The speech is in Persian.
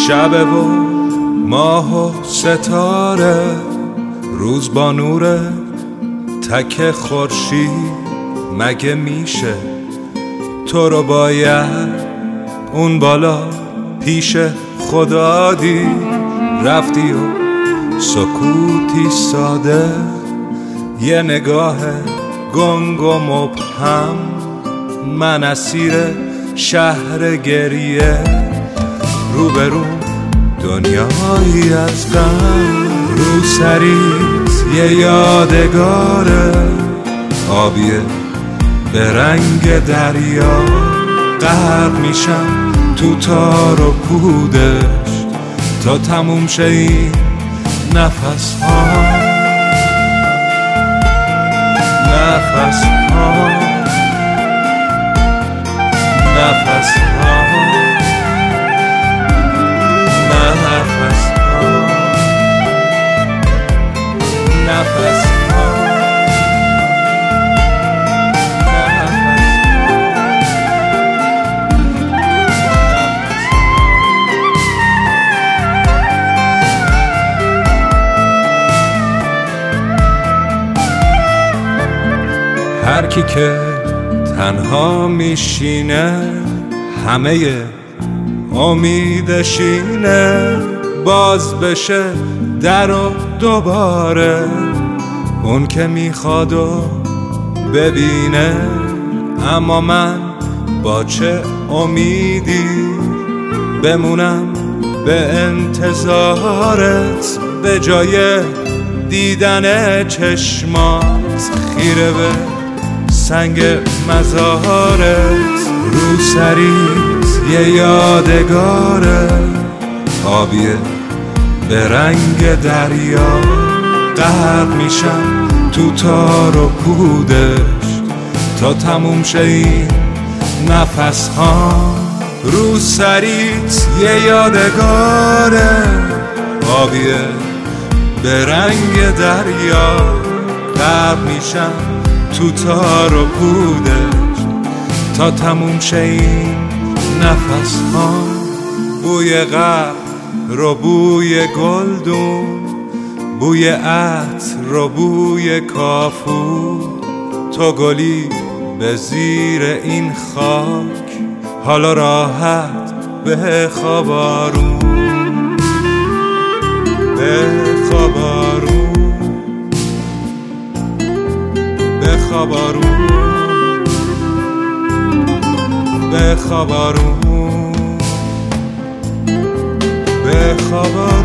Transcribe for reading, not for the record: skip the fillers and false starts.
شب و ماه و ستاره، روز با نور تک خورشید. مگه میشه تو رو باید اون بالا پیش خدا دید؟ رفتی و سکوتی ساده، یه نگاه گنگ و مبهم، من اسیر شهر گریه، روبروم دنیایی از غم. رو سریت یه یادگاره آبیه به رنگ دریا، غرق میشم تو تار و پودش تا تموم شه این نفس ها، نفس ها، نفس ها، نفس ها، نفس ها. هر کی که تنها میشینه همه امیدشینه، باز بشه در و دوباره اون که میخواد و ببینه. اما من با چه امیدی بمونم به انتظارت، به جای دیدن چشمات خیره به سنگ مزارت. رو سریت یه یادگاره آبیه به رنگ دریا، غرق میشم تو تار و پودش تا تموم شه این نفس ها. رو سریت یه یادگاره آبیه به رنگ دریا، غرق میشم تو تار و پودش تا تموم شه این نفس ها. بوی قبر و بوی گلدون، بوی عطر و بوی کافور، تو گلی به زیر این خاک، حالا راحت به خواب آروم، به خواب آروم، به خواب آروم، به خواب آروم، به خواب آروم.